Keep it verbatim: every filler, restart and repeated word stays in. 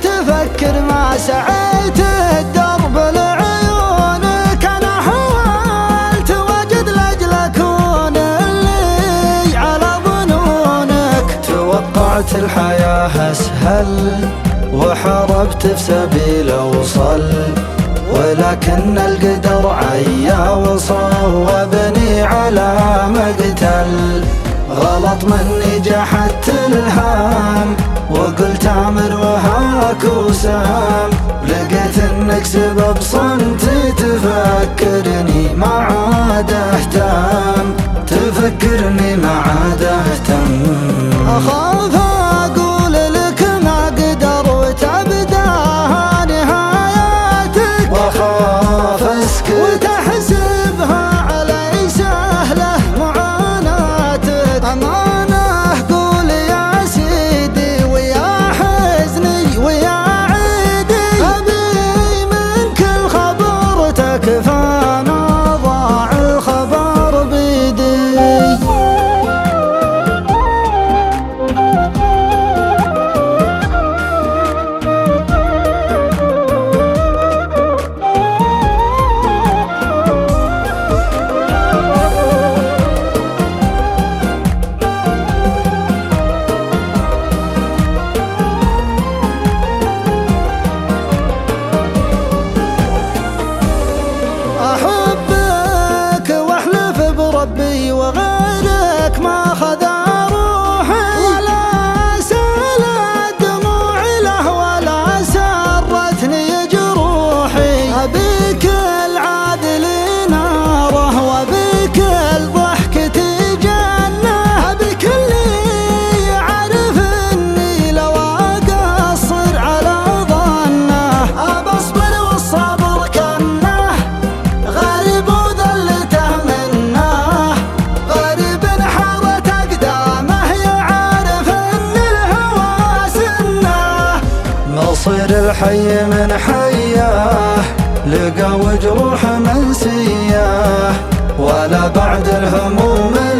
تفكر ما سعيت الدرب لعيونك. أنا حاولت واجد لأجل أكون اللي على ظنونك. توقعت الحياة أسهل وحاربت في سبيل أوصل، ولكن القدر عيا وصوبني على مقتل. غلط مني جحدت الهام وقلت امر وهاك وسام. لقيت انك سبب صمتي تفكرني ما عاد اهتم، تفكرني ما عاد اهتم. اخاف اقول لك ما قدر وتبداها نهايتك، واخاف اسكت وتحسبها علي سهله معاناتك. امانه قول يا سيدي ويا حزني ويا عيدي، ابي من كل خبر تكفانا ضاع الخبر بيدي. أحبك واحلف بربي وغيرك ما خذ روحي، ولا سالت دموعي له ولا سرتني جروحي. أبيك العادل ناره وبك الضحكة جنة، أبيك اللي يعرف اني لو اقصر على ظنه أبصبر والصبر كنه. غريب وذلته منه، غريب انحرت اقدامه يعرف ان الهوى سنه. مصير الحي من حياه لقى وجروح منسياه، ولا بعد الهموم